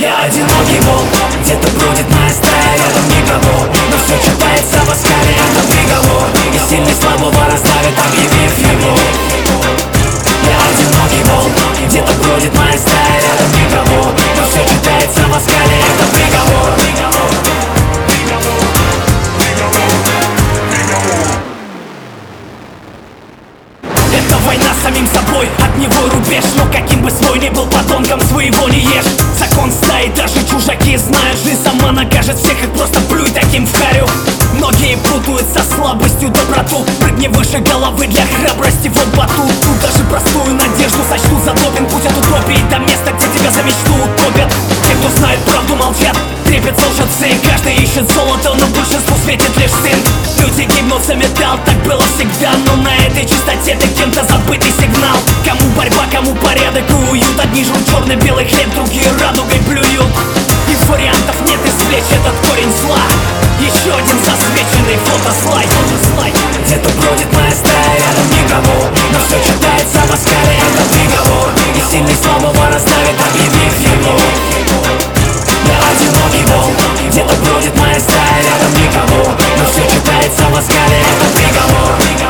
Я одинокий волк, где-то бродит моя стая, рядом никого, но все читается в оскале. Это приговор, и сильный слабого раздавит, объявив его. Я одинокий волк, где-то бродит моя стая, рядом никого, но все читается в оскале. Это приговор. Это война с самим собой, от него рубеж. Но каким бы свой ни был, подонком своего не ешь. Закон стаи, даже чужаки знают, жизнь сама накажет всех, их просто плюй таким в харю. Многие путают со слабостью доброту. Прыгни выше головы для храбрости, вот батут. Тут даже простую надежду сочтут за допинг. Путь от утопии до места, где тебя за мечту утопят. Те, кто знает правду, молчат, трепетца лжецы. Каждый ищет золото, но большинству светит лишь сын. Люди гибнут за металл, так было всегда. Но на этой чистоте ты кем-то забытый сигнал. Кому борьба, кому порядок и уют. Одни жрут черно-белый хлеб, другие радугой блюют. И вариантов нет извлечь этот корень зла. Еще один засвеченный фотослайд. Где-то бродит моя стая, рядом никого, но все читается в оскале. Это приговор, и сильный слабого раздавит, объявив его. Я одинокий волк, где-то бродит моя стая, рядом никого, но все читается в оскале. Это приговор.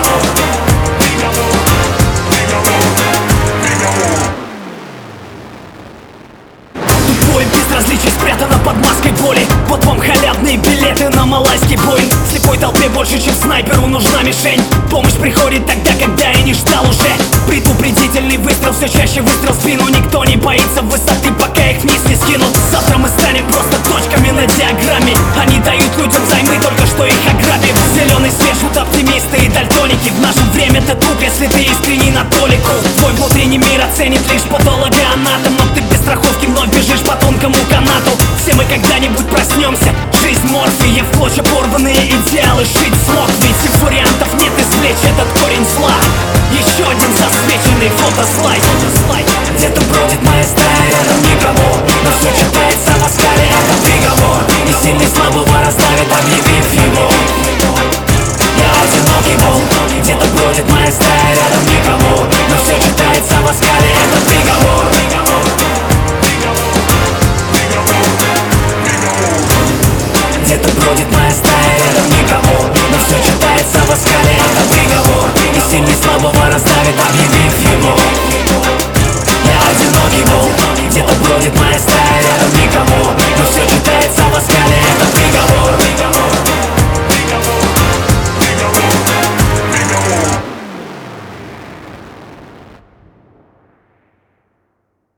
Тупое безразличие спрятано под маской боли. Вот вам халявные билеты на малайский боинг. Слепой толпе больше, чем снайперу нужна мишень. Помощь приходит тогда, когда я не ждал уже. Предупредительный выстрел, все чаще выстрел в спину. Никто не боится высоты, пока их вниз не скинут. Завтра мы станем просто точками на диаграмме. Они дают людям займы, только что их ограбив. Зеленый свет жгут оптимисты и дальтоники. В наше время ты туп, если ты искренний на толику. Твой внутренний мир оценит лишь патологоанатом. Но ты без страховки вновь бежишь по тонкому канату. Все мы когда-нибудь проснемся. Жизнь морфия, в клочья порванные идеалы шить смог. Ведь вариантов нет извлечь этот корень зла. Еще один засвеченный фотослайд. Где-то бродит моя стая, рядом никого, но все читается в оскале. Это приговор, и сильный слабого раздавит, объявив его.